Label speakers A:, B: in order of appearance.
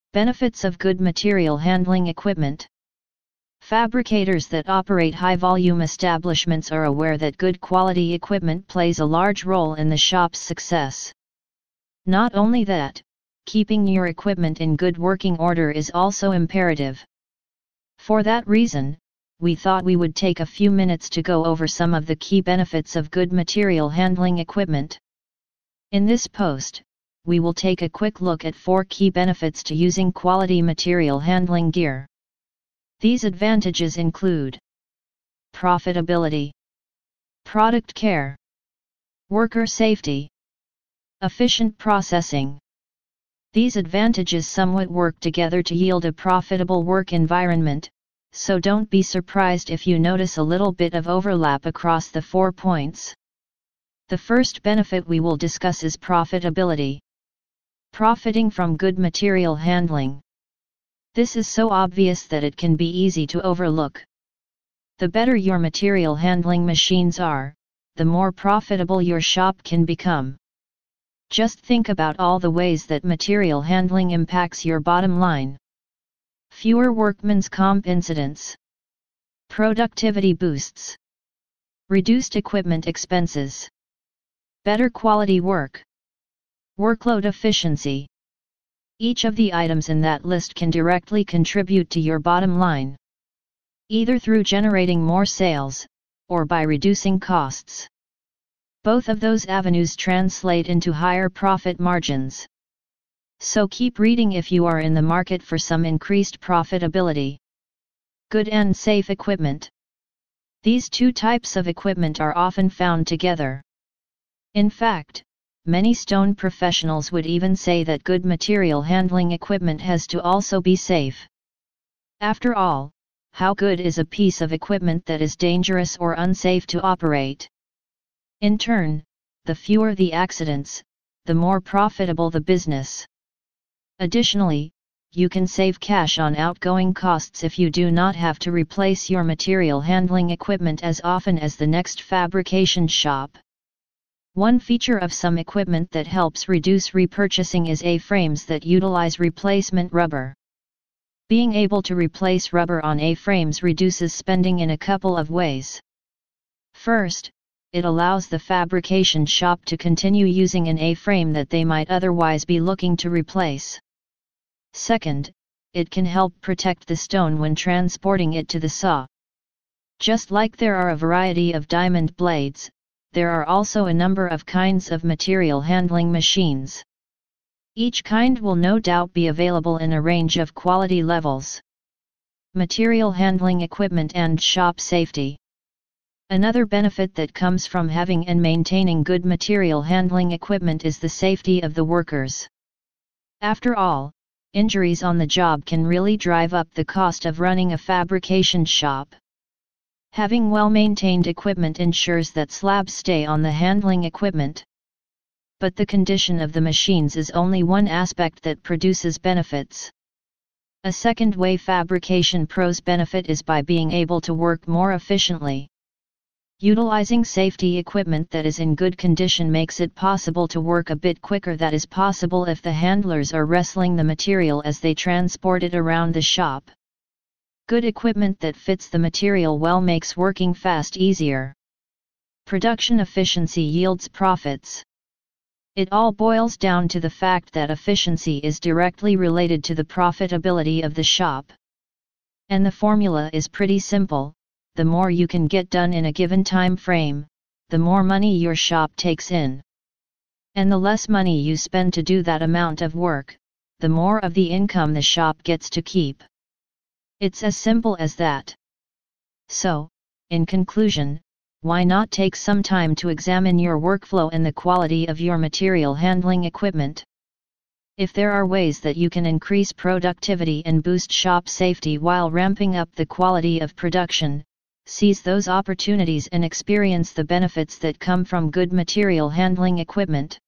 A: Benefits of good material handling equipment. Fabricators that operate high-volume establishments are aware that good quality equipment plays a large role in the shop's success. Not only that, keeping your equipment in good working order is also imperative. For that reason, we thought we would take a few minutes to go over some of the key benefits of good material handling equipment. In this post, we will take a quick look at 4 key benefits to using quality material handling gear. These advantages include profitability, product care, worker safety, efficient processing. These advantages somewhat work together to yield a profitable work environment, so don't be surprised if you notice a little bit of overlap across the 4 points. The first benefit we will discuss is profitability. Profiting from good material handling. This is so obvious that it can be easy to overlook. The better your material handling machines are, the more profitable your shop can become. Just think about all the ways that material handling impacts your bottom line. Fewer workmen's comp incidents. Productivity boosts. Reduced equipment expenses. Better quality work. Workload efficiency. Each of the items in that list can directly contribute to your bottom line, either through generating more sales, or by reducing costs. Both of those avenues translate into higher profit margins. So keep reading if you are in the market for some increased profitability. Good and safe equipment. These 2 types of equipment are often found together. In fact, many stone professionals would even say that good material handling equipment has to also be safe. After all, how good is a piece of equipment that is dangerous or unsafe to operate? In turn, the fewer the accidents, the more profitable the business. Additionally, you can save cash on outgoing costs if you do not have to replace your material handling equipment as often as the next fabrication shop. One feature of some equipment that helps reduce repurchasing is A-frames that utilize replacement rubber. Being able to replace rubber on A-frames reduces spending in a couple of ways. First, it allows the fabrication shop to continue using an A-frame that they might otherwise be looking to replace. Second, it can help protect the stone when transporting it to the saw. Just like there are a variety of diamond blades, there are also a number of kinds of material handling machines. Each kind will no doubt be available in a range of quality levels. Material handling equipment and shop safety. Another benefit that comes from having and maintaining good material handling equipment is the safety of the workers. After all, injuries on the job can really drive up the cost of running a fabrication shop. Having well-maintained equipment ensures that slabs stay on the handling equipment. But the condition of the machines is only one aspect that produces benefits. A second way fabrication pros benefit is by being able to work more efficiently. Utilizing safety equipment that is in good condition makes it possible to work a bit quicker. That is possible if the handlers are wrestling the material as they transport it around the shop. Good equipment that fits the material well makes working fast easier. Production efficiency yields profits. It all boils down to the fact that efficiency is directly related to the profitability of the shop. And the formula is pretty simple: the more you can get done in a given time frame, the more money your shop takes in. And the less money you spend to do that amount of work, the more of the income the shop gets to keep. It's as simple as that. So, in conclusion, why not take some time to examine your workflow and the quality of your material handling equipment? If there are ways that you can increase productivity and boost shop safety while ramping up the quality of production, seize those opportunities and experience the benefits that come from good material handling equipment.